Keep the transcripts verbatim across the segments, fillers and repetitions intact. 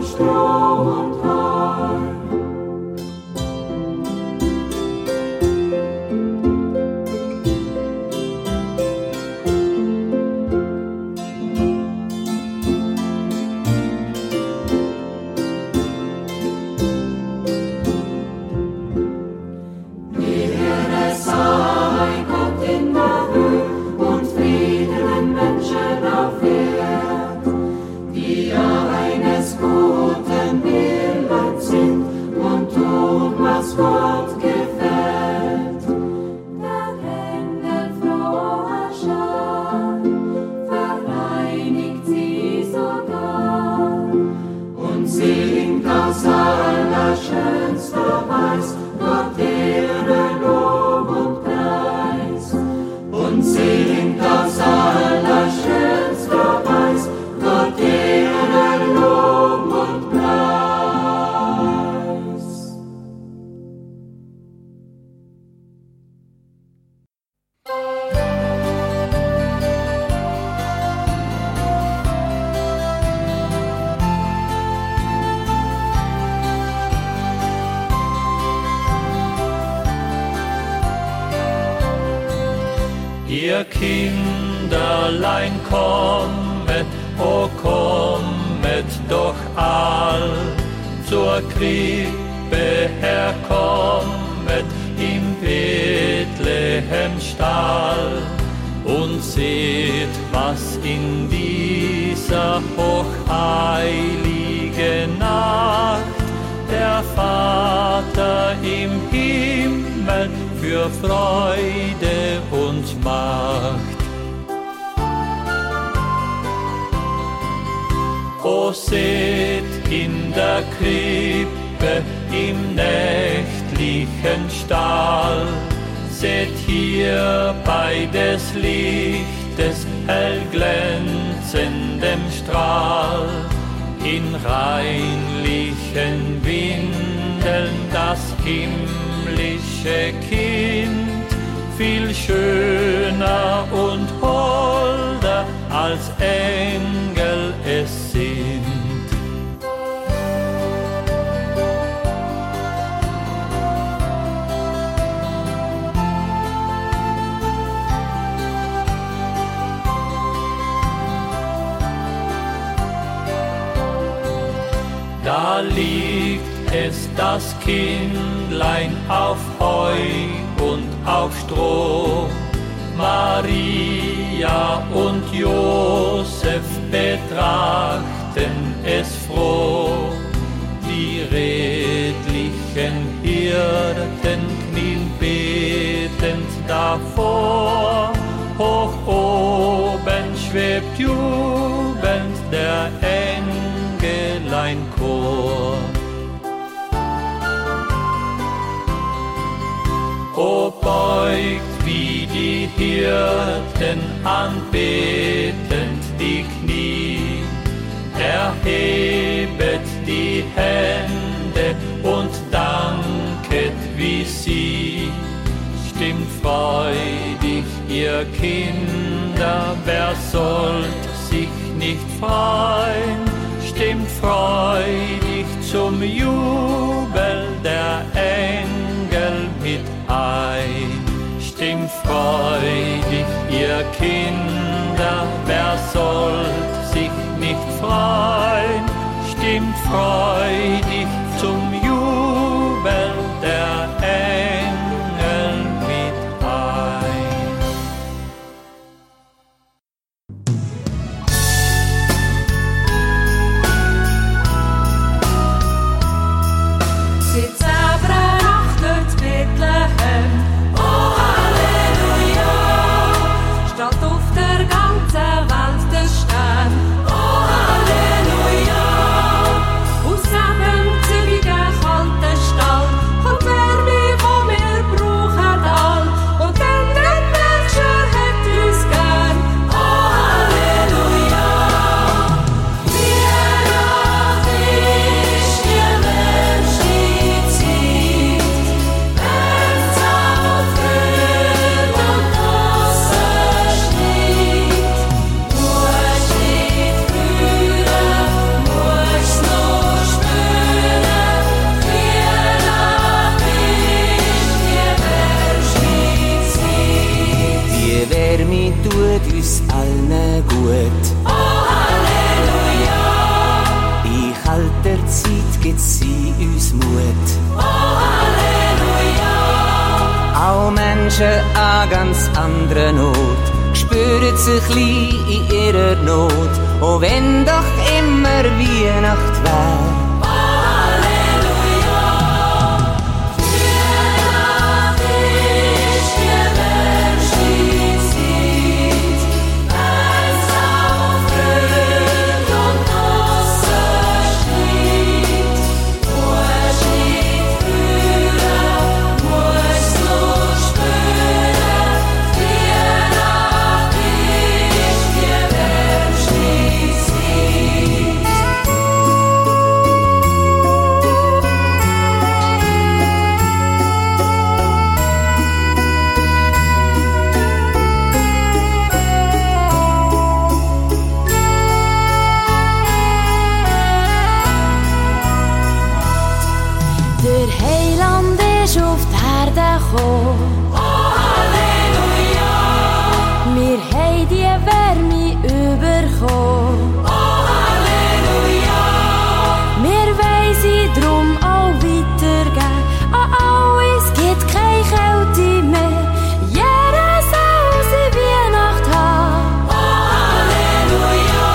Ihr Kinderlein kommet, o kommet doch all, zur Krippe herkommet im Bethlehem Stall, und seht, was in dieser hochheiligen Nacht der Vater im Himmel für Freude uns macht. O seht in der Krippe im nächtlichen Stall, seht hier bei des Lichtes hell glänzendem Strahl, in reinlichen Windeln das himmlische Kind, viel schöner und holder als Engel es sind. Da liegt es, das Kindlein, auf Heu und auf Stroh. Maria und Josef betrachten es froh. Die redlichen Hirten knien betend davor. Hoch oben schwebt jubelnd der Engeleinchor. O beugt wie die Hirten anbetend die Knie, erhebet die Hände und danket wie sie. Stimmt freudig, ihr Kinder, wer sollt sich nicht freuen? Stimmt freudig zum Jubel der Engel mit ein. Stimmt freudig, ihr Kinder, wer sollt sich nicht freuen? Stimmt freudig zum Jubel der Engel mit ein. Sitz aber Nacht durch Bethlehem, oh Halleluja, statt auf der ganzen Welt der Stern, oh Halleluja, aus eben zügigen der Zeit gibt sie uns Mut. Oh Halleluja! Auch Menschen an ganz anderen Ort spüren sich klein in ihrer Not, auch wenn doch immer Weihnacht wär. Oh Halleluja! Wir haben die Wärme bekommen. Oh Halleluja! Wir wollen sie drum auch weitergeben. An alles gibt keine Kälte mehr. Jeder soll sie Weihnacht haben. Oh Halleluja!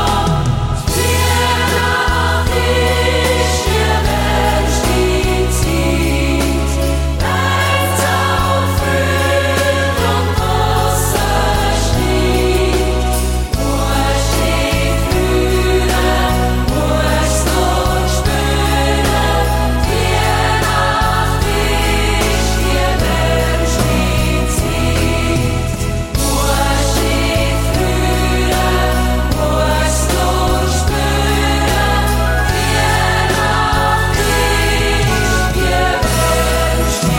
Weihnacht ist die wärmste Zeit. Wenn's auf Früh und Wasser steht, musst dich freuen, musst noch spüren. Weihnacht ist die wärmste Zeit. Musst dich freuen, musst noch spüren. Weihnacht ist die wärmste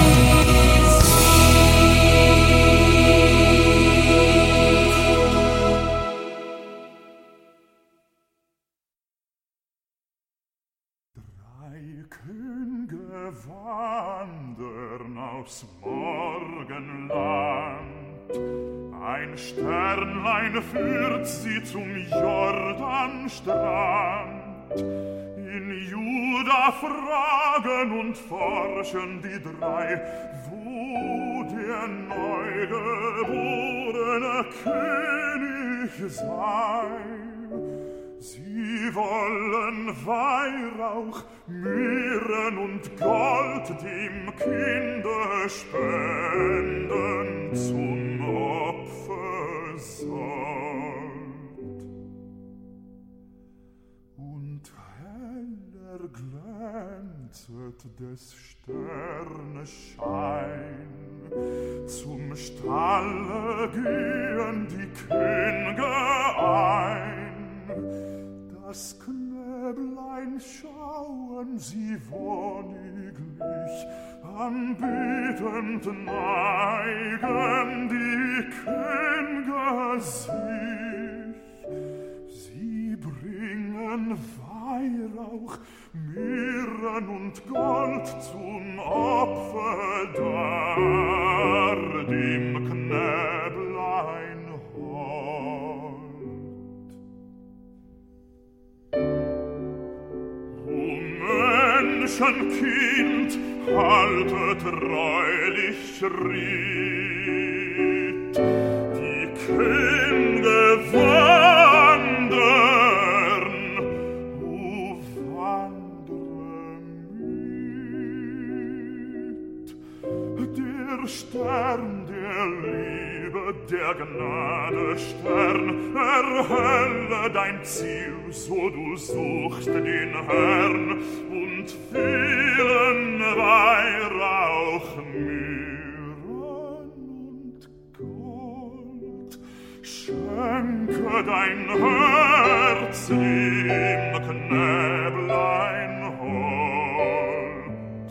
Drei Könige wandern aufs Morgenland. Ein Sternlein führt sie zum Jordanstrand. In Juda fragen und forschen die drei, wo der neugeborene König sei. Sie wollen Weihrauch, Myrrhen und Gold dem Kinde spenden zum Opfersold. Und heller glänzet des Sternes Schein. Zum Stalle gehen die Könige ein. Das Knäblein schauen sie wonniglich, anbetend neigen die Könige sich. Sie bringen Weihrauch, Myrrhen und Gold zum Opfer dar, dem Knäblein hold. Menschenkind, halte treulich Schritt. Die Könige wandern, o wandere mit. Der Stern der Liebe, der Gnade Stern, erhelle dein Ziel, so du suchst den Herrn, und vielen Weihrauch, Myrrhen und Gold. Schenke dein Herz dem Knäblein hold.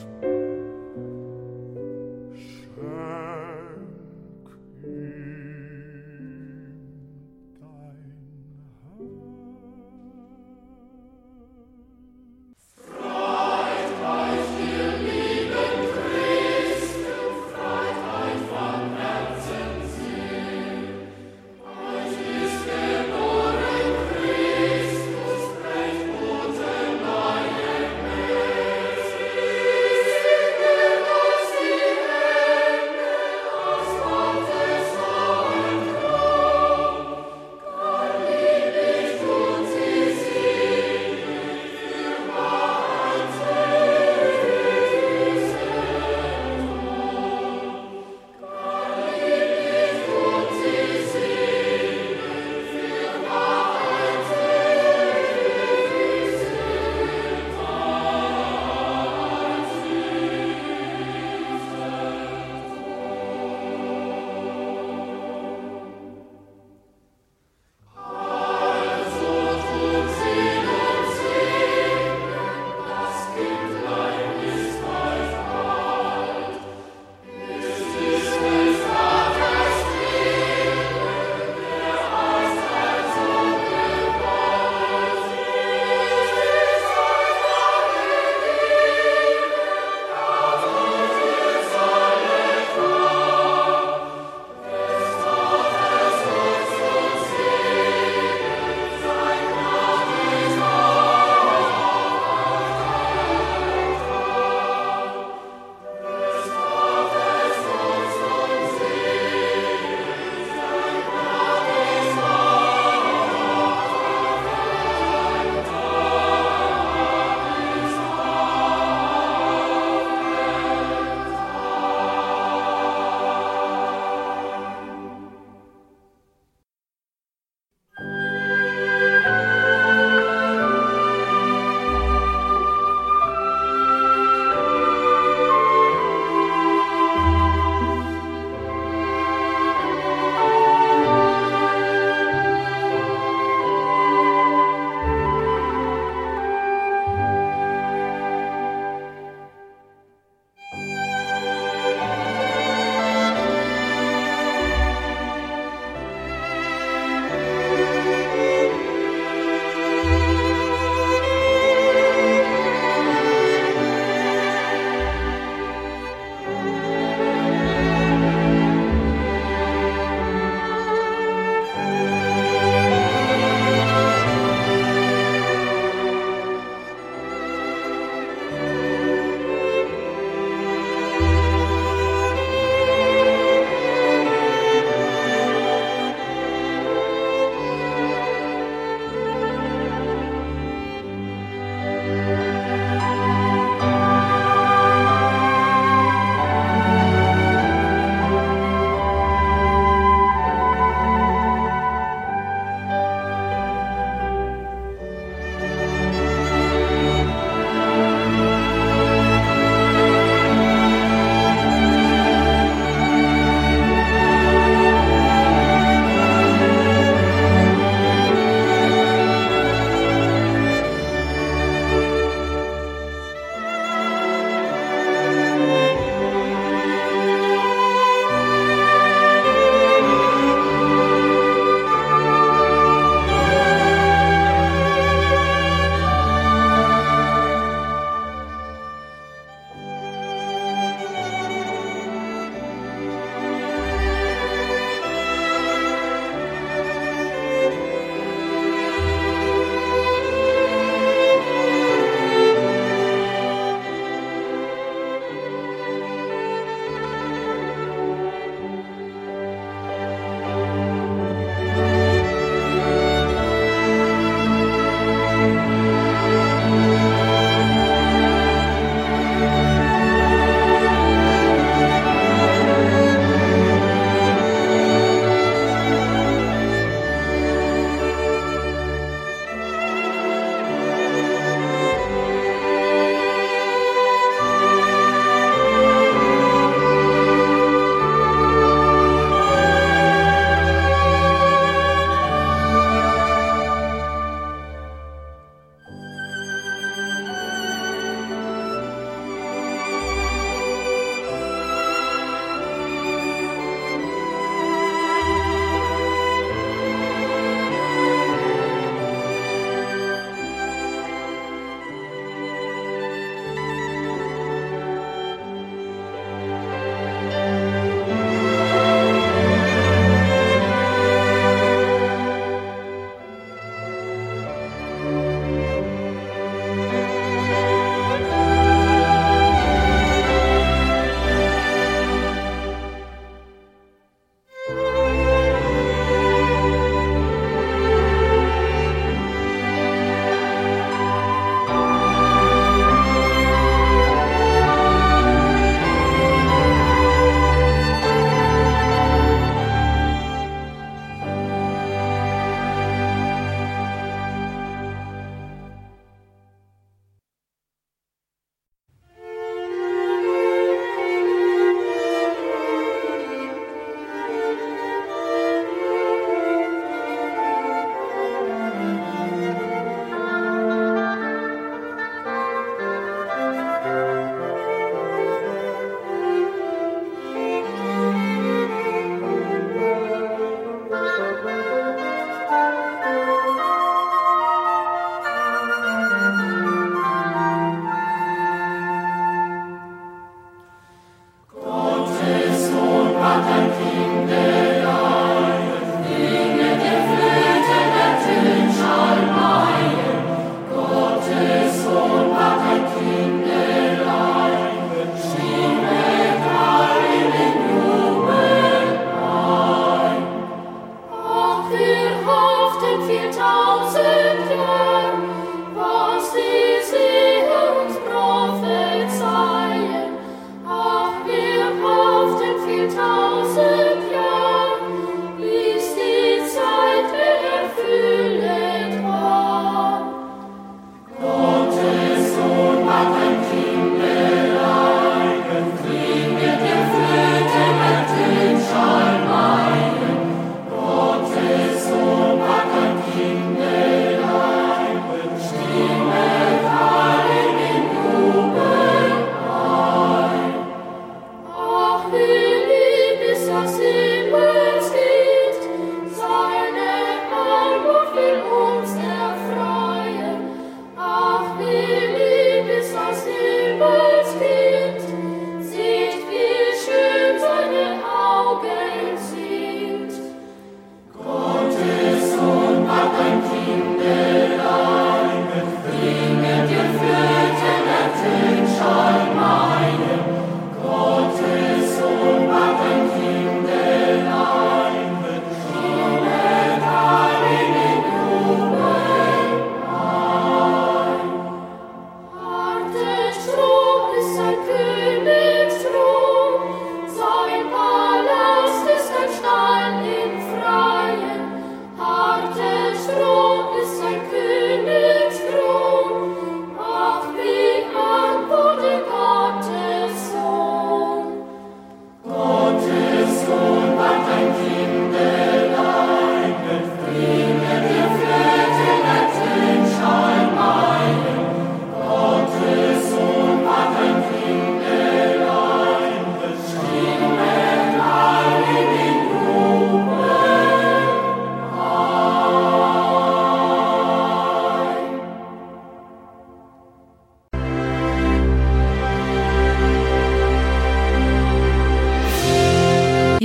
Schenk ihm dein Christus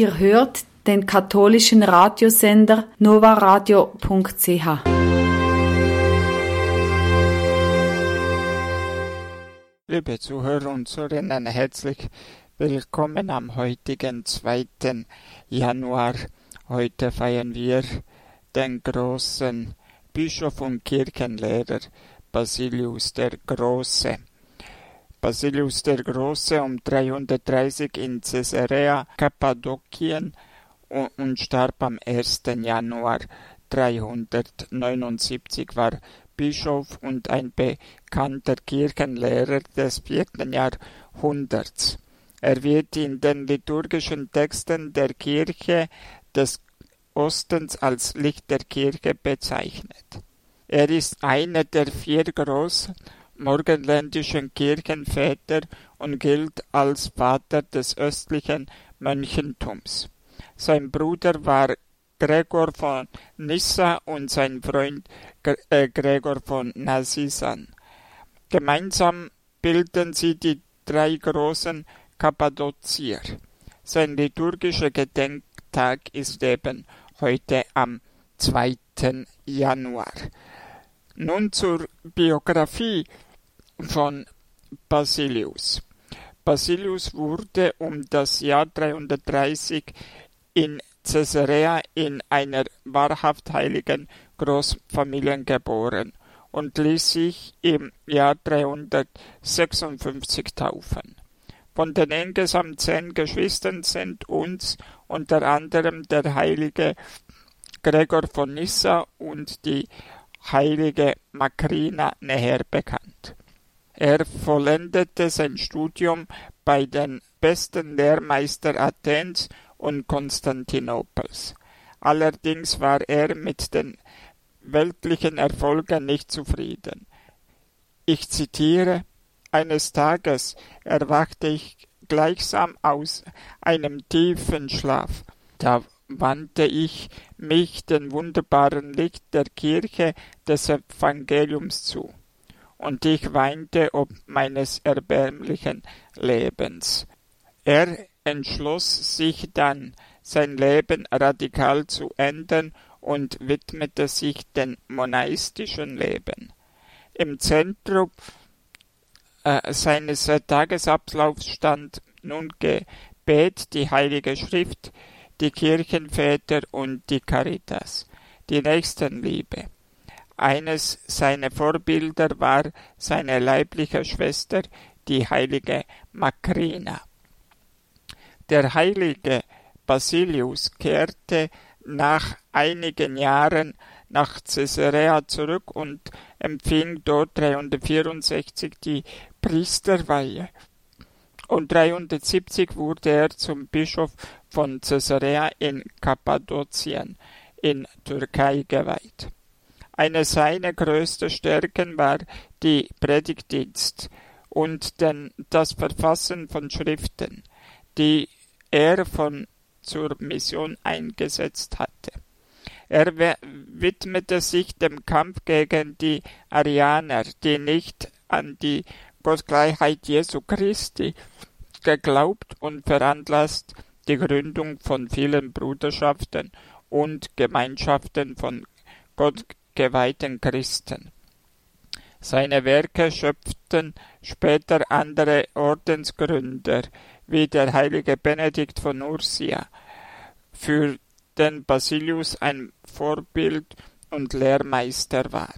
Ihr hört den katholischen Radiosender novaradio punkt c h. Liebe Zuhörer und Zuhörerinnen, herzlich willkommen am heutigen zweiten Januar. Heute feiern wir den großen Bischof und Kirchenlehrer Basilius der Große. Basilius der Große um dreihundertdreißig in Caesarea Kappadokien und starb am ersten Januar dreihundertneunundsiebzig, war Bischof und ein bekannter Kirchenlehrer des vierten Jahrhunderts. Er wird in den liturgischen Texten der Kirche des Ostens als Licht der Kirche bezeichnet. Er ist einer der vier großen morgenländischen Kirchenväter und gilt als Vater des östlichen Mönchentums. Sein Bruder war Gregor von Nyssa und sein Freund Gregor von Nazianzen. Gemeinsam bilden sie die drei großen Kappadokier. Sein liturgischer Gedenktag ist eben heute am zweiten Januar. Nun zur Biografie von Basilius. Basilius wurde um das Jahr dreihundertdreißig in Caesarea in einer wahrhaft heiligen Großfamilie geboren und ließ sich im Jahr dreihundertsechsundfünfzig taufen. Von den insgesamt zehn Geschwistern sind uns unter anderem der heilige Gregor von Nyssa und die heilige Makrina näher bekannt. Er vollendete sein Studium bei den besten Lehrmeistern Athens und Konstantinopels. Allerdings war er mit den weltlichen Erfolgen nicht zufrieden. Ich zitiere: Eines Tages erwachte ich gleichsam aus einem tiefen Schlaf. Da wandte ich mich dem wunderbaren Licht der Kirche des Evangeliums zu, und ich weinte ob meines erbärmlichen Lebens. Er entschloss sich dann, sein Leben radikal zu ändern und widmete sich dem monastischen Leben. Im Zentrum äh, seines Tagesablaufs stand nun Gebet, die Heilige Schrift, die Kirchenväter und die Caritas, die Nächstenliebe. Eines seiner Vorbilder war seine leibliche Schwester, die heilige Makrina. Der heilige Basilius kehrte nach einigen Jahren nach Caesarea zurück und empfing dort dreihundertvierundsechzig die Priesterweihe. Und dreihundertsiebzig wurde er zum Bischof von Caesarea in Kappadokien in Türkei geweiht. Eine seiner größten Stärken war die Predigtdienst und den, das Verfassen von Schriften, die er von zur Mission eingesetzt hatte. Er widmete sich dem Kampf gegen die Arianer, die nicht an die Gottgleichheit Jesu Christi geglaubt, und veranlasst die Gründung von vielen Bruderschaften und Gemeinschaften von gottgeweihten Christen. Seine Werke schöpften später andere Ordensgründer, wie der heilige Benedikt von Nursia, für den Basilius ein Vorbild und Lehrmeister war.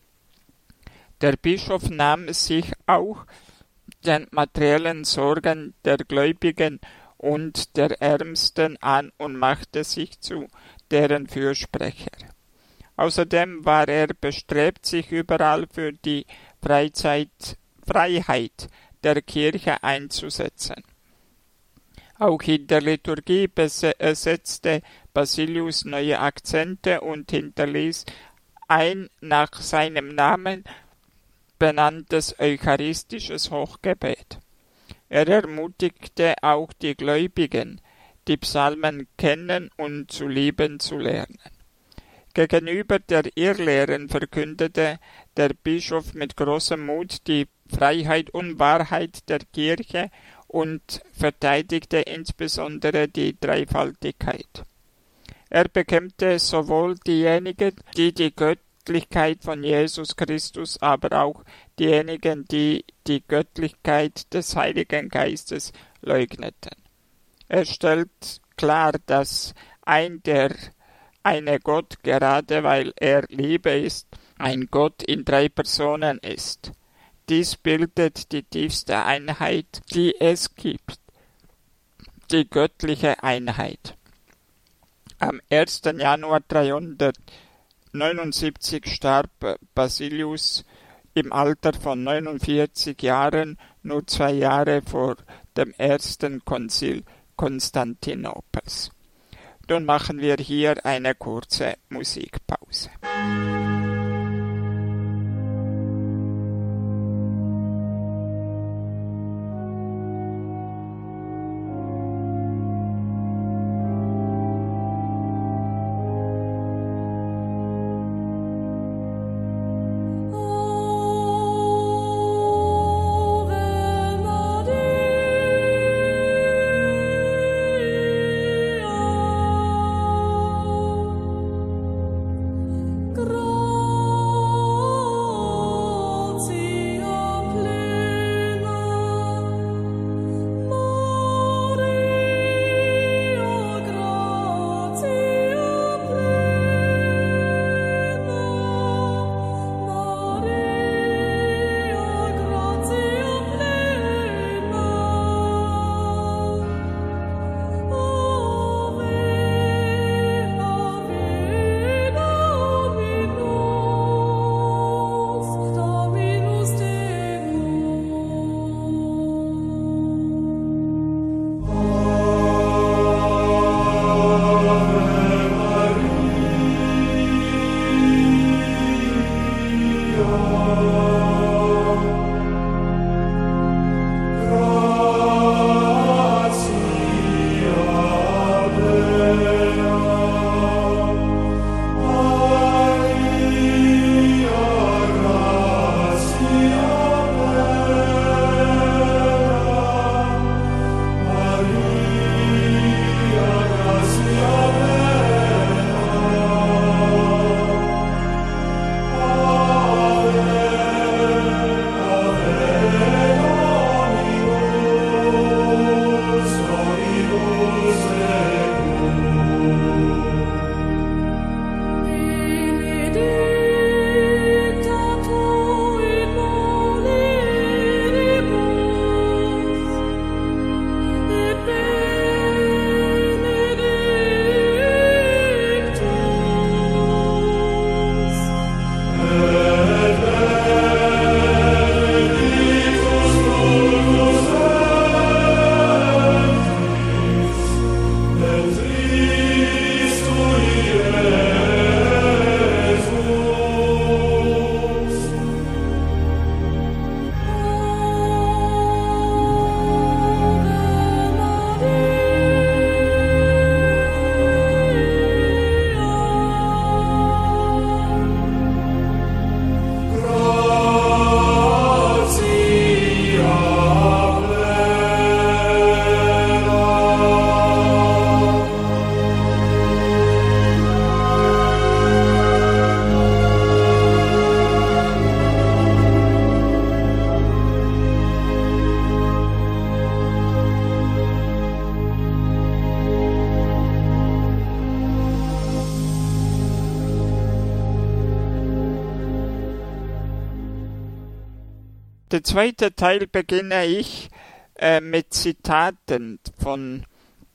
Der Bischof nahm sich auch den materiellen Sorgen der Gläubigen und der Ärmsten an und machte sich zu deren Fürsprecher. Außerdem war er bestrebt, sich überall für die Freizeit, Freiheit der Kirche einzusetzen. Auch in der Liturgie setzte Basilius neue Akzente und hinterließ ein nach seinem Namen benanntes eucharistisches Hochgebet. Er ermutigte auch die Gläubigen, die Psalmen kennen und zu lieben zu lernen. Gegenüber der Irrlehren verkündete der Bischof mit großem Mut die Freiheit und Wahrheit der Kirche und verteidigte insbesondere die Dreifaltigkeit. Er bekämpfte sowohl diejenigen, die die Göttlichkeit von Jesus Christus, aber auch diejenigen, die die Göttlichkeit des Heiligen Geistes leugneten. Er stellt klar, dass ein der eine Gott, gerade weil er Liebe ist, ein Gott in drei Personen ist. Dies bildet die tiefste Einheit, die es gibt, die göttliche Einheit. Am ersten Januar dreihundertneunundsiebzig starb Basilius im Alter von neunundvierzig Jahren, nur zwei Jahre vor dem ersten Konzil Konstantinopels. Nun machen wir hier eine kurze Musikpause. Der zweite Teil beginne ich äh, mit Zitaten von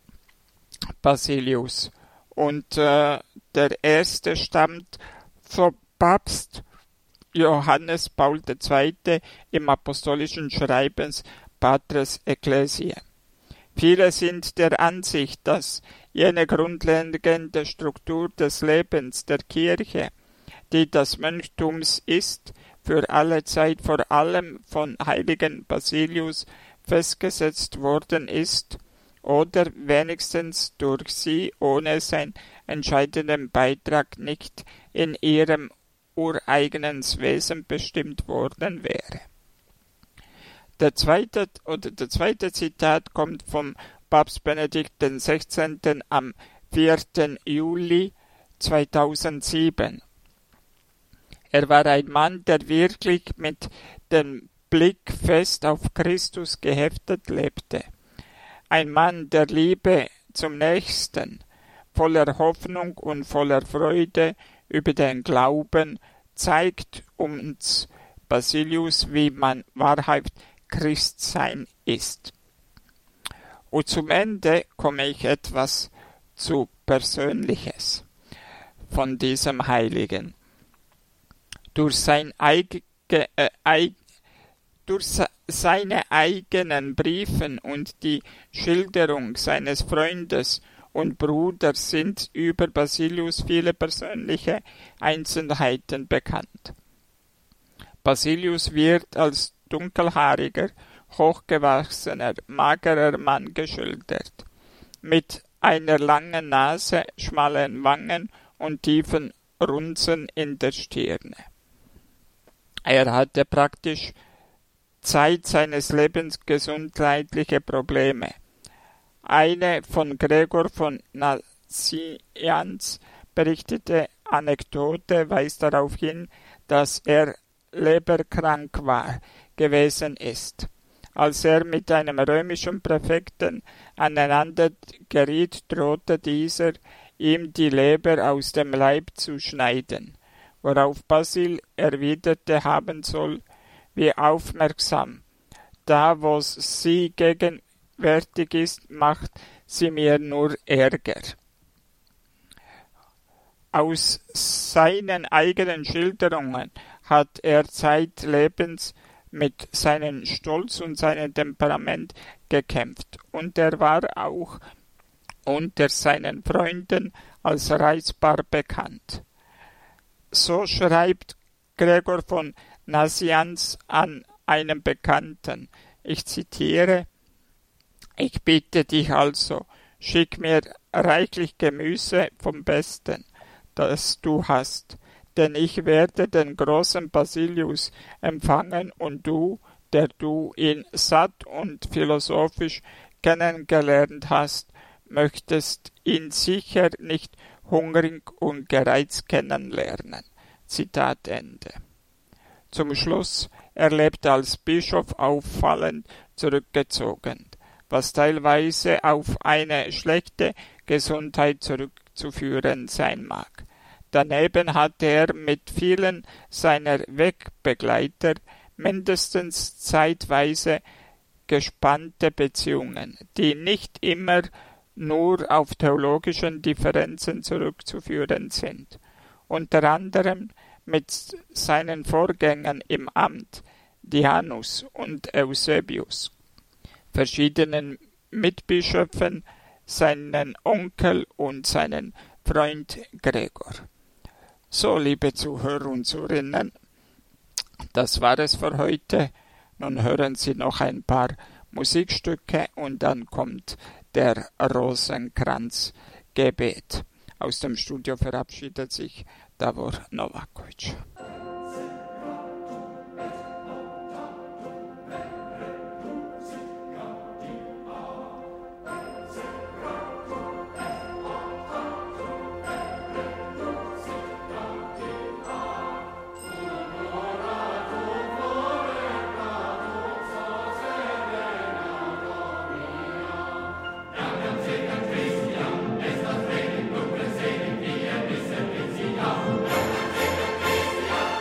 Basilius. Und äh, der erste stammt vom Papst Johannes Paul der Zweite im apostolischen Schreibens Patris Ecclesiae. Viele sind der Ansicht, dass jene grundlegende Struktur des Lebens der Kirche, die des Mönchtums ist, für alle Zeit vor allem von heiligen Basilius festgesetzt worden ist oder wenigstens durch sie ohne seinen entscheidenden Beitrag nicht in ihrem ureigenen Wesen bestimmt worden wäre. Der zweite, oder der zweite Zitat kommt vom Papst Benedikt der Sechzehnte. Am vierten Juli zweitausendsieben. Er war ein Mann, der wirklich mit dem Blick fest auf Christus geheftet lebte. Ein Mann der Liebe zum Nächsten, voller Hoffnung und voller Freude über den Glauben, zeigt uns Basilius, wie man wahrhaft Christsein ist. Und zum Ende komme ich etwas zu Persönliches von diesem Heiligen. Durch, sein eige, äh, eig, durch seine eigenen Briefen und die Schilderung seines Freundes und Bruders sind über Basilius viele persönliche Einzelheiten bekannt. Basilius wird als dunkelhaariger, hochgewachsener, magerer Mann geschildert, mit einer langen Nase, schmalen Wangen und tiefen Runzeln in der Stirne. Er hatte praktisch Zeit seines Lebens gesundheitliche Probleme. Eine von Gregor von Nazianz berichtete Anekdote weist darauf hin, dass er leberkrank war gewesen ist. Als er mit einem römischen Präfekten aneinander geriet, drohte dieser, ihm die Leber aus dem Leib zu schneiden, worauf Basil erwiderte haben soll, wie aufmerksam, da wo sie gegenwärtig ist, macht sie mir nur Ärger. Aus seinen eigenen Schilderungen hat er zeitlebens mit seinem Stolz und seinem Temperament gekämpft, und er war auch unter seinen Freunden als reizbar bekannt. So schreibt Gregor von Nazianz an einen Bekannten, ich zitiere, »Ich bitte dich also, schick mir reichlich Gemüse vom Besten, das du hast, denn ich werde den großen Basilius empfangen und du, der du ihn satt und philosophisch kennengelernt hast, möchtest ihn sicher nicht hungrig und gereizt kennenlernen.« Zitat Ende. Zum Schluss, er lebte als Bischof auffallend zurückgezogen, was teilweise auf eine schlechte Gesundheit zurückzuführen sein mag. Daneben hatte er mit vielen seiner Wegbegleiter mindestens zeitweise gespannte Beziehungen, die nicht immer nur auf theologischen Differenzen zurückzuführen sind. Unter anderem mit seinen Vorgängern im Amt, Dianus und Eusebius, verschiedenen Mitbischöfen, seinen Onkel und seinen Freund Gregor. So, liebe Zuhörer und Zuhörerinnen, das war es für heute. Nun hören Sie noch ein paar Musikstücke und dann kommt der Rosenkranzgebet. Aus dem Studio verabschiedet sich Davor Novakovic. Ja.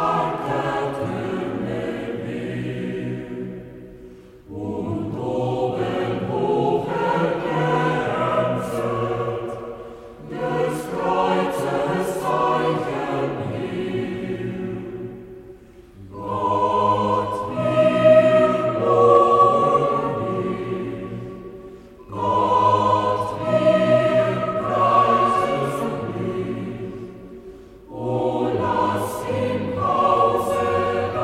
O lass im Hause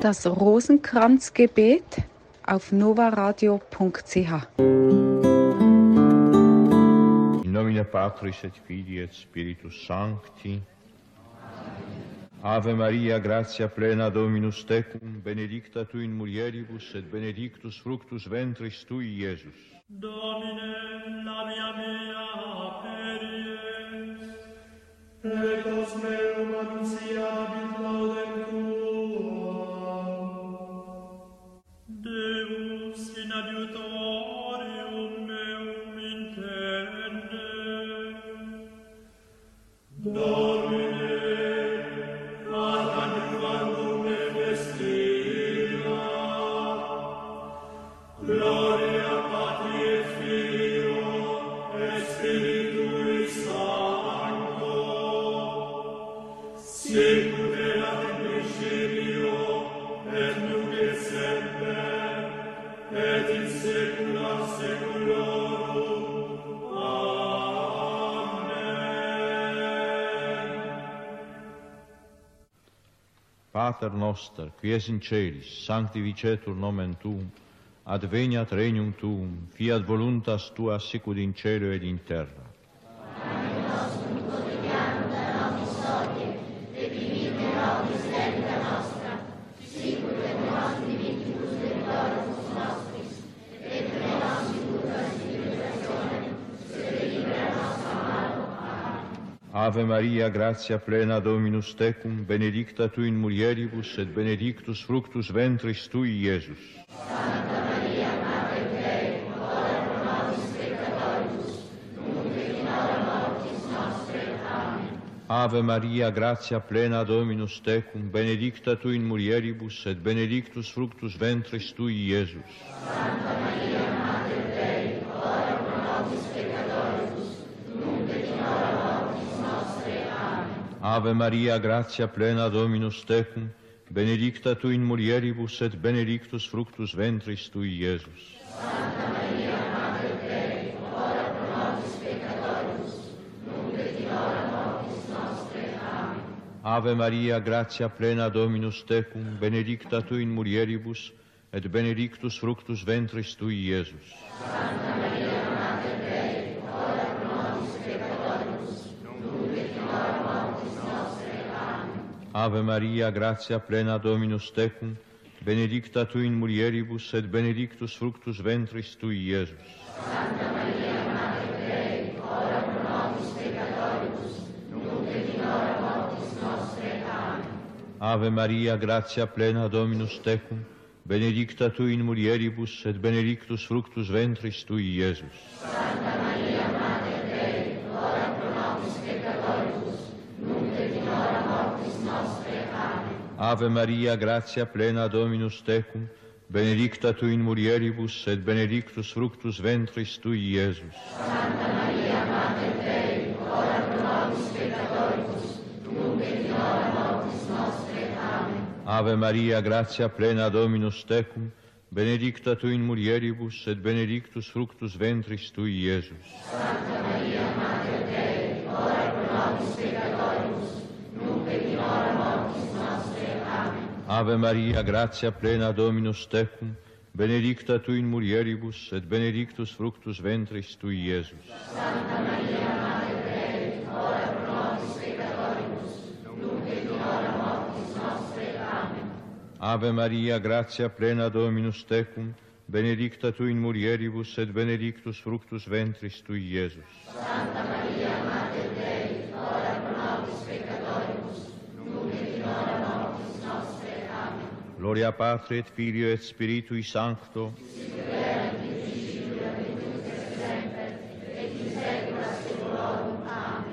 das Rosenkranzgebet auf novaradio punkt c h. In nomine Patris et Filii et Spiritus Sancti. Ave Maria, gratia plena Dominus tecum, benedicta tu in mulieribus et benedictus fructus ventris tui, Iesus. Domine, la mia mea peries, et os meum annunciabit laudem tua. Deus in adiutorium meum intende. Domine, ad adiuvandum me destina. Gloria Patri et Filio et Spiritui Sancto, sicut erat in principio et nunc et semper et in saecula saeculorum. Amen. Pater noster, qui es in celis, sanctificetur nomen tuum, adveniat regnum tuum, fiat voluntas tua sicut in cielo ed in terra. Panem nostrum quotidianum da nobis hodie, et dimitte nobis debita nostra, sicut et nos dimittibus debitores nostris, et ne nos inducas in tentationem, sed libera nos a malo. Amen. Ave Maria, gratia plena Dominus tecum, benedicta tu in mulieribus et benedictus fructus ventris tui, Iesus. Santa Maria, Mater Dei, ora pro nobis peccatoribus, nunc et in hora mortis nostre. Amen. Ave Maria, gratia plena Dominus tecum, benedicta tu in mulieribus et benedictus fructus ventris tui, Iesus. Santa Maria, Mater Dei, ora pro nobis peccatoribus, nunc et in hora mortis nostre. Amen. Ave Maria, gratia plena Dominus tecum, benedicta tu in mulieribus et benedictus fructus ventris tui, Iesus. Santa Maria, Mater Dei, ora pro nobis peccatoribus, nunc et in hora mortis nostre. Amen. Ave Maria, gratia plena Dominus tecum, benedicta tu in mulieribus et benedictus fructus ventris tui, Iesus. Santa Maria, Mater Dei, ora pro nobis peccatoribus, nunc et in hora mortis nostre. Amen. Ave Maria, gratia plena Dominus tecum, benedicta tu in mulieribus et benedictus fructus ventris tui, Iesus. Santa Maria, Mater Dei, ora pro nobis peccatoribus, nunc et in hora mortis nostre. Amen. Ave Maria, gratia plena Dominus tecum, benedicta tu in mulieribus et benedictus fructus ventris tui, Iesus. Santa Maria, Mater Dei, ora pro nobis peccatoribus, nunc et in hora mortis nostre. Amen. Ave Maria, gratia plena Dominus tecum, benedicta tu in mulieribus et benedictus fructus ventris tui, Iesus. Santa Maria, Mater Dei, ora pro nobis peccatoribus, nunc et in hora mortis nostre. Amen. Ave Maria, gratia plena Dominus tecum, benedicta tu in mulieribus et benedictus fructus ventris tui, Iesus. Santa Maria, Mater Dei, ora pro nobis peccatoribus, nunc et in hora mortis nostre. Amen. Ave Maria, gratia plena Dominus tecum, benedicta tu in mulieribus et benedictus fructus ventris tui, Iesus. Santa Maria, Mater Dei, ora pro nobis peccatoribus, nunc et in hora mortis nostre. Amen. Ave Maria, gratia plena Dominus tecum, benedicta tu in mulieribus et benedictus fructus ventris tui, Iesus. Santa Maria, Mater Dei, ora pro nobis peccatoribus, nunc et in hora mortis nostre. Amen. Gloria Patri et Filio et Spiritui Sancto. Sicut erat in principio et nunc et semper et in saecula saeculorum. Amen.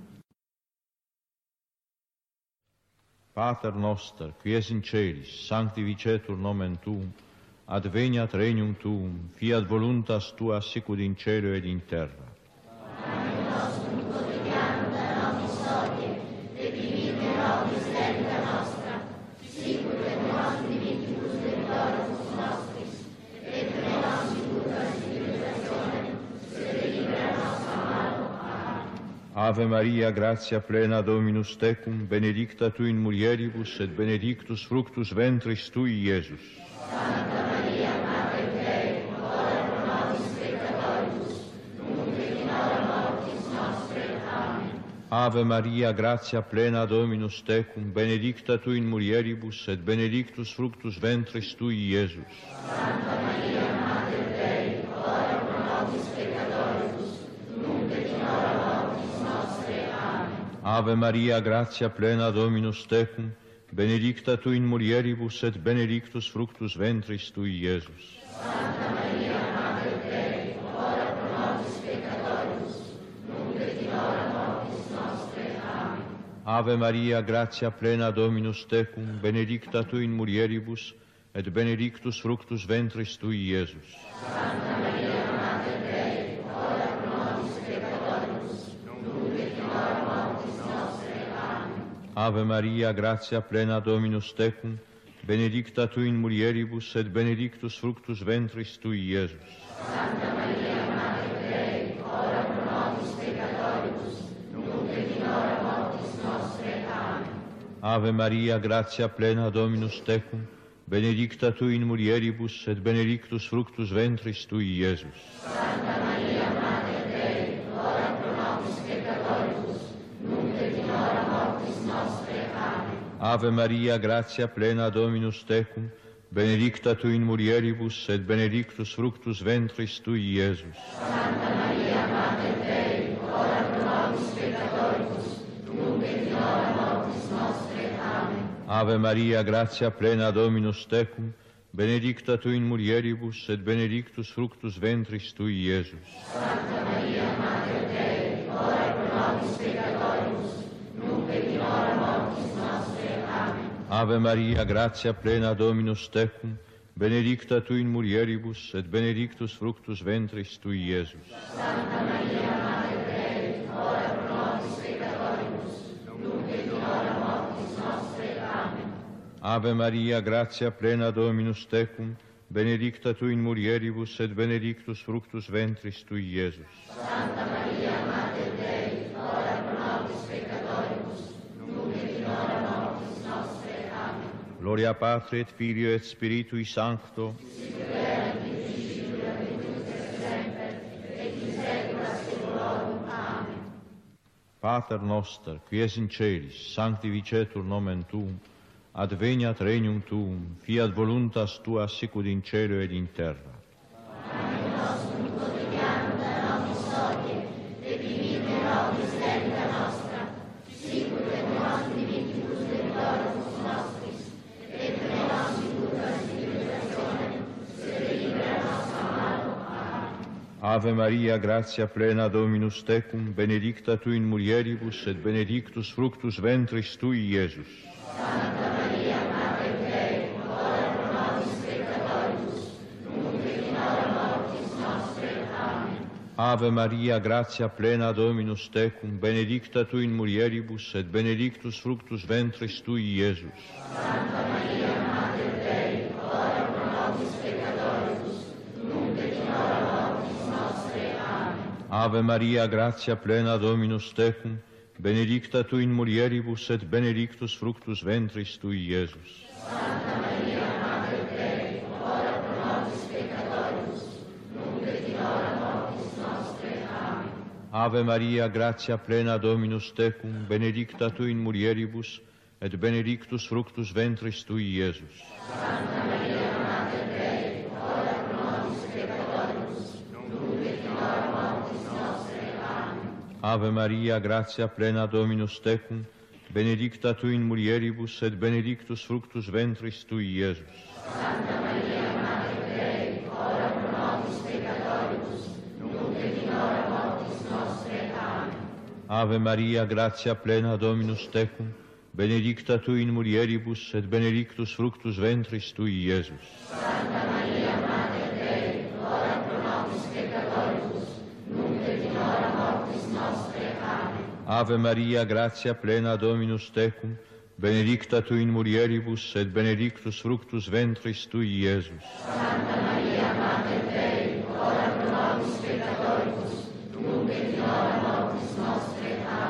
Pater noster, qui es in celis, sanctificetur nomen tuum, adveniat regnum tuum, fiat voluntas tua sicut in cielo ed in terra. Panem nostrum quotidianum da nobis hodie, et dimitte nobis debita nostra, sicut et nos dimittibus debitores nostris, et ne nos inducas in tentationem, sed libera nos a malo. Amen. Ave Maria, gratia plena Dominus tecum, benedicta tu in mulieribus et benedictus fructus ventris tui, Iesus. Santa Maria, Mater Dei, ora pro nobis peccatoribus, nunc et in hora mortis nostre. Amen. Ave Maria, gratia plena Dominus tecum, benedicta tu in mulieribus et benedictus fructus ventris tui, Iesus. Santa Maria, Mater Dei, ora pro nobis peccatoribus, nunc et in hora mortis nostre. Amen. Ave Maria, gratia plena Dominus tecum, benedicta tu in mulieribus et benedictus fructus ventris tui, Iesus. Santa Maria, Mater Dei, ora pro nobis peccatoribus, nunc et in hora mortis nostre. Amen. Ave Maria, gratia plena Dominus tecum, benedicta tu in mulieribus et benedictus fructus ventris tui, Iesus. Santa Maria, Mater Dei, ora pro nobis peccatoribus, nunc et in hora mortis nostre. Amen. Ave Maria, gratia plena Dominus tecum, benedicta tu in mulieribus et benedictus fructus ventris tui, Iesus. Santa Maria, Mater Dei, ora pro nobis peccatoribus, nunc et in hora mortis nostre. Amen. Ave Maria, gratia plena Dominus tecum, benedicta tu in mulieribus et benedictus fructus ventris tui, Iesus. Santa Maria, Mater Dei, ora pro nobis peccatoribus, nunc et in hora mortis nostre. Amen. Ave Maria, gratia plena Dominus tecum, benedicta tu in mulieribus et benedictus fructus ventris tui, Iesus. Santa Maria, Mater Dei, ora pro nobis peccatoribus, nunc et in hora mortis nostre. Amen. Ave Maria, gratia plena Dominus tecum, benedicta tu in mulieribus et benedictus fructus ventris tui, Iesus. Santa Maria, Mater Dei, ora pro nobis peccatoribus, nunc et in hora mortis nostre. Amen. Ave Maria, gratia plena Dominus tecum, benedicta tu in mulieribus et benedictus fructus ventris tui, Iesus. Santa Maria, Mater Dei, ora pro nobis peccatoribus, nunc et in hora mortis nostre. Amen. Ave Maria, gratia plena Dominus tecum, benedicta tu in mulieribus et benedictus fructus ventris tui, Iesus. Santa Maria, Mater Dei, ora pro nobis peccatoribus, nunc et in hora mortis nostre. Amen. Gloria Patri et Filio et Spiritui Sancto, Sic erat in principio et nunc et semper, et in saecula saeculorum. Amen. Pater noster, qui es in celis, sanctificetur nomen tuum, adveniat regnum tuum, fiat voluntas tua sicut in cielo ed in terra. Panem nostrum quotidianum da nobis hodie, et dimitte nobis debita nostra, sicut et nos dimittibus debitorum nostris, et ne nos inducas in tentationem, sed libera nos a malo. Amen. Ave Maria, gratia plena Dominus tecum, benedicta tu in mulieribus et benedictus fructus ventris tui, Iesus. Santa Maria, Mater Dei, ora pro nobis peccatoribus, nunc et in hora mortis nostre. Amen. Ave Maria, gratia plena Dominus tecum, benedicta tu in mulieribus et benedictus fructus ventris tui, Iesus. Santa Maria, Mater Dei, ora pro nobis peccatoribus, nunc et in hora mortis nostre. Amen. Ave Maria, gratia plena Dominus tecum, benedicta tu in mulieribus et benedictus fructus ventris tui, Iesus. Santa Maria, Mater Dei, ora pro nobis peccatoribus, nunc et in hora mortis nostre. Amen. Ave Maria, gratia plena Dominus tecum, benedicta tu in mulieribus et benedictus fructus ventris tui, Iesus. Santa Maria, Mater Dei, ora pro nobis peccatoribus, nunc et in hora mortis nostre. Amen. Ave Maria, gratia plena Dominus tecum, benedicta tu in mulieribus et benedictus fructus ventris tui, Iesus. Santa Maria, Mater Dei, ora pro nobis peccatoribus, nunc et in hora mortis nostre. Amen. Ave Maria, gratia plena Dominus tecum, benedicta tu in mulieribus et benedictus fructus ventris tui, Iesus. Santa Maria, Mater Dei, ora pro nobis peccatoribus, nunc et in hora mortis nostre. Amen. Ave Maria, gratia plena Dominus tecum, benedicta tu in mulieribus et benedictus fructus ventris tui, Iesus. Santa Maria, Mater Dei, ora pro nobis peccatoribus, nunc et in hora mortis nostre. Amen.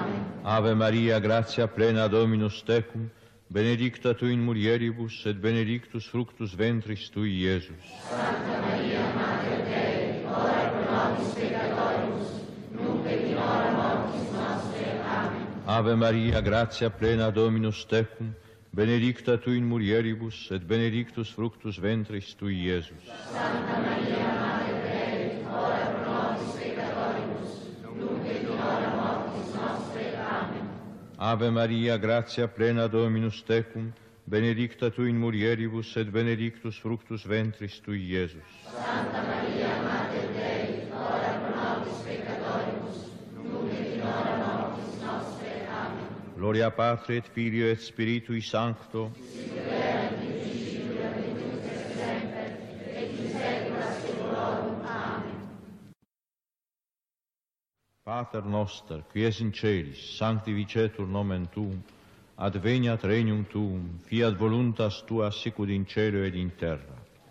Ave Maria, gratia plena Dominus tecum, benedicta tu in mulieribus, et benedictus fructus ventris tui, Iesus. Santa Maria, Mater Dei, ora pro nobis peccatoribus, nunc et in hora mortis nostre. Amen. Ave Maria, gratia plena Dominus tecum, benedicta tu in mulieribus, et benedictus fructus ventris tui, Iesus. Santa Maria, Mater Dei, ora pro nobis peccatoribus, nunc et in hora mortis nostre. Amen. Ave Maria, gratia plena Dominus tecum, benedicta tu in mulieribus, et benedictus fructus ventris tui, Iesus. Santa Maria, Mater Dei, ora pro nobis peccatoribus, nunc et in hora mortis nostre. Amen. Gloria Patri et Filio et Spiritui Sancto, Sic erat in principio et nunc et semper, et in saecula saeculorum. Amen. Pater noster, qui es in celis, sanctificetur nomen tuum, adveniat regnum tuum, fiat voluntas tua sicut in cielo ed in terra.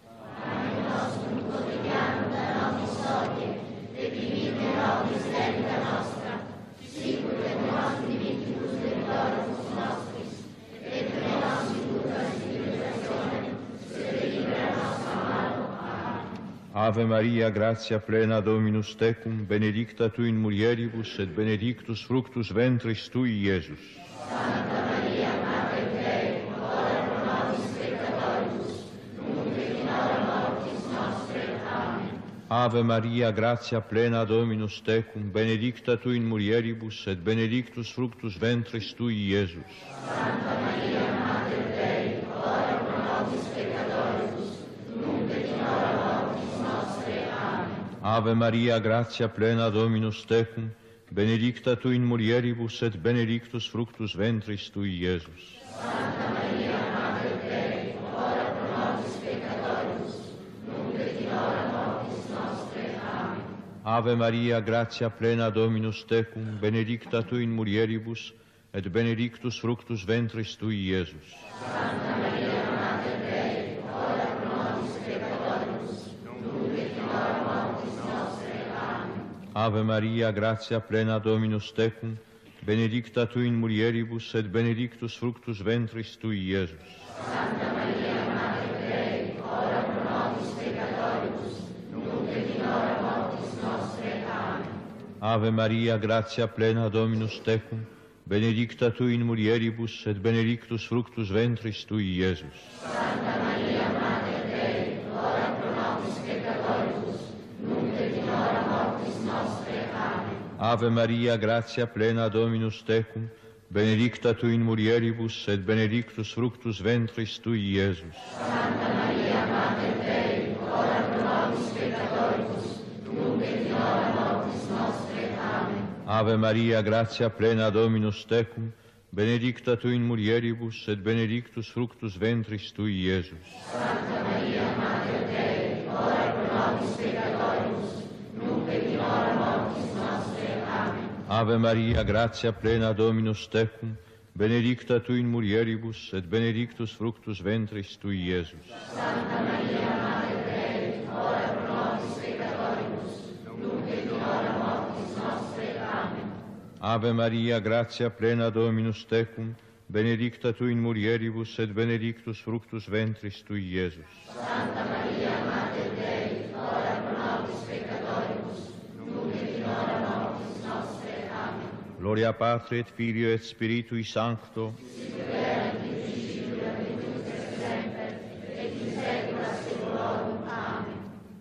Panem nostrum quotidianum da nobis hodie, et dimitte nobis debita nostra, sicut et nos dimittibus debitorum nostris, et ne nos inducas in tentationem, sed libera nos a malo. Amen. Ave Maria, gratia plena Dominus tecum, benedicta tu in mulieribus, et benedictus fructus ventris tui, Iesus. Santa Maria, Mater Dei, ora pro nobis peccatoribus, nunc et in hora mortis nostre. Amen. Ave Maria, gratia plena Dominus tecum, benedicta tu in mulieribus, et benedictus fructus ventris tui, Iesus. Santa Maria, Mater Dei, ora pro nobis peccatoribus, nunc et in hora mortis nostre. Amen. Ave Maria, gratia plena Dominus tecum, benedicta tu in mulieribus, et benedictus fructus ventris tui, Iesus. Santa Maria, Mater Dei, ora pro nobis peccatoribus, nunc et in hora mortis nostre. Amen. Ave Maria, gratia plena Dominus tecum, benedicta tu in mulieribus, et benedictus fructus ventris tui, Iesus. Santa Maria, Mater Dei, ora pro nobis peccatoribus, nunc et in hora mortis nostre. Amen. Ave Maria, gratia plena Dominus tecum, benedicta tu in mulieribus, et benedictus fructus ventris tui, Iesus. Santa Maria, Mater Dei, ora pro nobis peccatoribus, nunc et in hora mortis nostre. Amen. Ave Maria, gratia plena Dominus tecum, benedicta tu in mulieribus, et benedictus fructus ventris tui, Iesus. Santa Maria, Mater Dei, ora pro nobis peccatoribus, nunc et in hora mortis nostre. Amen. Ave Maria, gratia plena Dominus tecum, benedicta tu in mulieribus, et benedictus fructus ventris tui, Iesus. Santa Maria, Mater Dei, ora pro nobis peccatoribus, nunc et in hora mortis nostre. Amen. Ave Maria, gratia plena Dominus tecum, benedicta tu in mulieribus, et benedictus fructus ventris tui, Iesus. Santa Maria, Mater Dei, ora pro nobis peccatoribus, nunc et in hora mortis nostre. Amen. Ave Maria, gratia plena Dominus tecum, benedicta tu in mulieribus, et benedictus fructus ventris tui, Iesus. Santa Maria, Mater Dei, ora pro nobis peccatoribus, nunc et in hora mortis nostre. Amen. Ave Maria, gratia plena Dominus tecum, benedicta tu in mulieribus, et benedictus fructus ventris tui, Iesus. Santa Maria, Mater Dei, ora pro nobis peccatoribus, nunc et in hora mortis nostre. Amen. Gloria Patri et Filio et Spiritui Sancto, Sic erat in principio et nunc et semper, et in saecula saeculorum. Amen.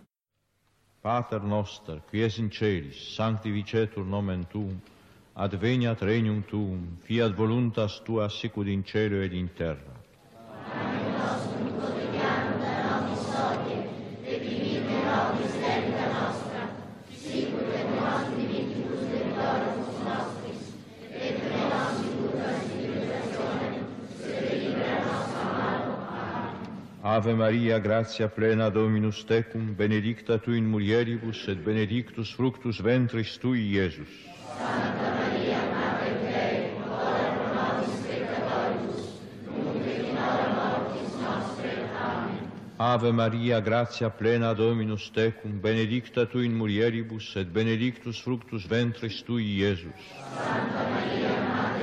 Pater noster, qui es in celis, sanctificetur nomen tuum, adveniat regnum tuum, fiat voluntas tua sicut in cielo ed in terra. Panem nostrum quotidianum da nobis hodie, et dimitte nobis debita nostra, sicut et nos dimittibus debitorum nostris, et ne nos inducas in tentationem, sed libera nos a malo. Amen. Ave Maria, gratia plena Dominus tecum, benedicta tu in mulieribus, et benedictus fructus ventris tui, Iesus. Santa Maria, Mater Dei, ora pro nobis peccatoribus, nunc et in hora mortis nostre. Amen. Ave Maria, gratia plena Dominus tecum, benedicta tu in mulieribus, et benedictus fructus ventris tui, Iesus. Santa Maria, Mater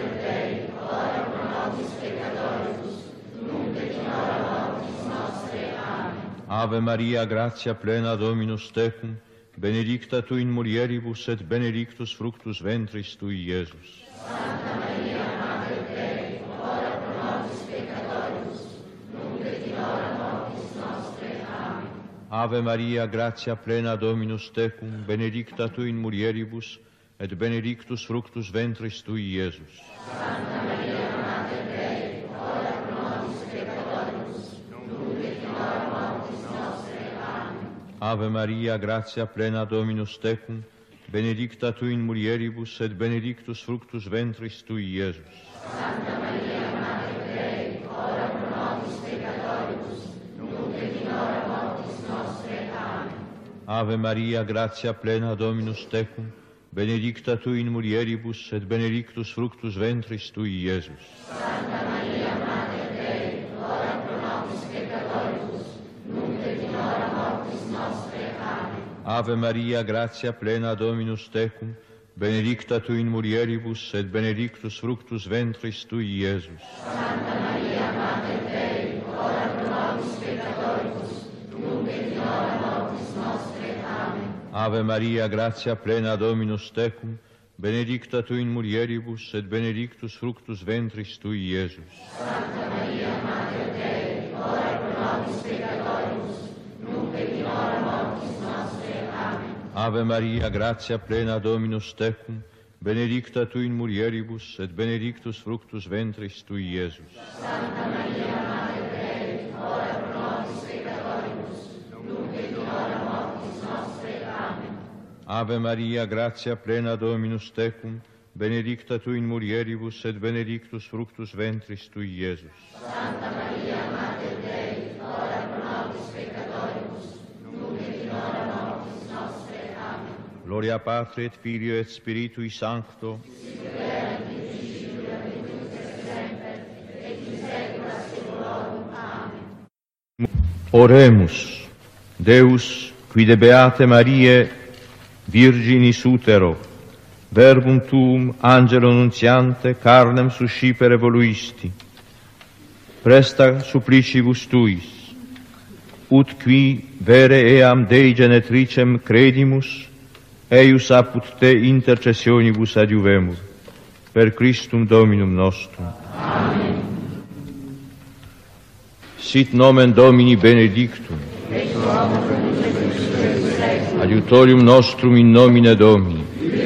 Ave Maria, gratia plena, Dominus tecum, benedicta tu in mulieribus et benedictus fructus ventris tui, Iesus. Santa Maria, Mater Dei, ora pro nobis peccatoribus, nunc et in hora mortis nostre. Amen. Ave Maria, gratia plena, Dominus tecum, benedicta tu in mulieribus, et benedictus fructus ventris tui, Iesus. Santa Maria, Mater Dei, ora pro nobis peccatoribus, nunc et in hora mortis nostre. Amen. Ave Maria, gratia plena, Dominus tecum, benedicta tu in mulieribus, et benedictus fructus ventris tui, Iesus. Santa Maria, Mater Dei, ora pro nobis peccatoribus, nunc et in hora mortis nostre. Amen. Ave Maria, gratia plena, Dominus tecum, benedicta tu in mulieribus, et benedictus fructus ventris tui, Iesus. Santa Maria, Mater Dei, ora pro nobis peccatoribus, nunc et in hora mortis nostre. Amen. Ave Maria, gratia plena, Dominus tecum, benedicta tu in mulieribus, et benedictus fructus ventris tui, Iesus. Santa Maria, Mater Dei, ora pro nobis peccatoribus, nunc et in hora mortis nostre. Amen. Ave Maria, gratia plena, Dominus tecum, benedicta tu in mulieribus, et benedictus fructus ventris tui, Iesus. Santa Maria, Mater Dei, ora pro nobis peccatoribus, nunc et in hora mortis nostre. Amen. Ave Maria, gratia plena, Dominus tecum, benedicta tu in mulieribus, et benedictus fructus ventris tui, Iesus. Santa Maria, Mater Dei, ora pro nobis peccatoribus, nunc et in hora mortis nostre. Amen. Ave Maria, gratia plena, Dominus tecum, benedicta tu in mulieribus, et benedictus fructus ventris tui, Iesus. Santa Maria, Mater Dei, ora pro nobis peccatoribus, nunc et in hora mortis nostre. Amen. Gloria Patri et Filio et Spiritui Sancto. Sic erat in principio et nunc et semper, et in saecula saeculorum. Amen. Oremus. Deus, qui de Beate Mariae, Virginis utero, verbum tuum, angelo nuntiante, carnem suscipere voluisti, presta supplicibus tuis, ut qui vere eam Dei genetricem credimus, eius apud te intercessionibus adiuvemur, per Christum Dominum nostrum. Amen. Sit nomen Domini benedictum, adiutorium nostrum in nomine Domini.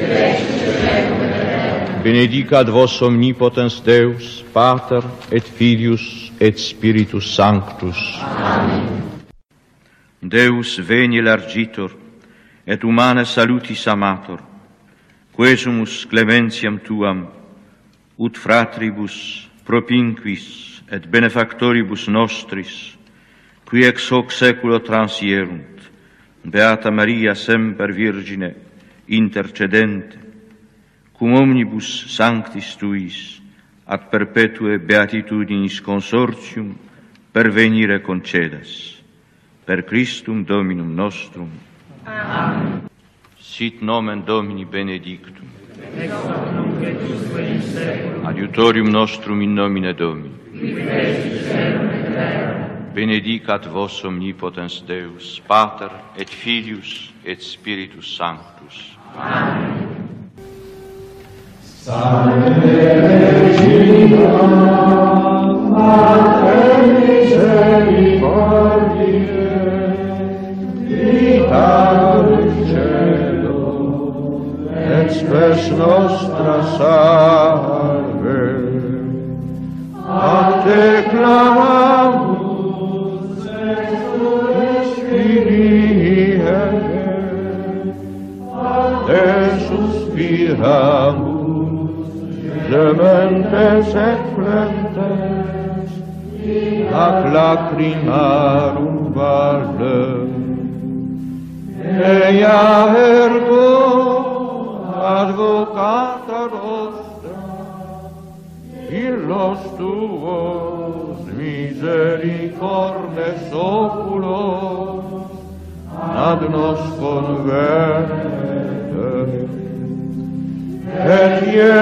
Benedicat vos omnipotens Deus, Pater et Filius et Spiritus Sanctus. Amen. Deus veni largitor, et humane salutis amator, quesumus clementiam tuam, ut fratribus propinquis et benefactoribus nostris, qui ex hoc seculo transierunt, Beata Maria semper Virgine, intercedente, cum omnibus sanctis tuis, ad perpetue beatitudinis consortium, pervenire concedas. Per Christum Dominum nostrum. Amen. Sit nomen Domini benedictum. Adiutorium nostrum in nomine Domini. Benedicat vos omnipotens Deus, Pater et Filius et Spiritus Sanctus. Amen. Salve Regina, Mater misericordiae, vita dulcedo, et spes nostra salve. A te clamamus, et Filii Eve, a te suspiramus, gementes et flentes, ac lacrimarum valle. Ea ergo advocata nostra, illos tuos misericordes oculos ad nos converte. Et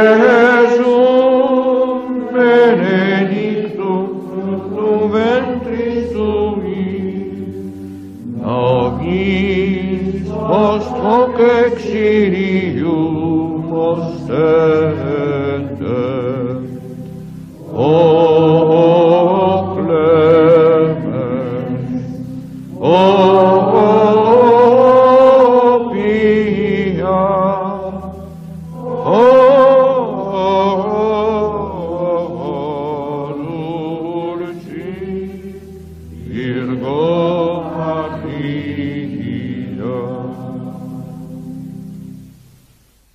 Iesum benedictum fructum ventris tui, Virgo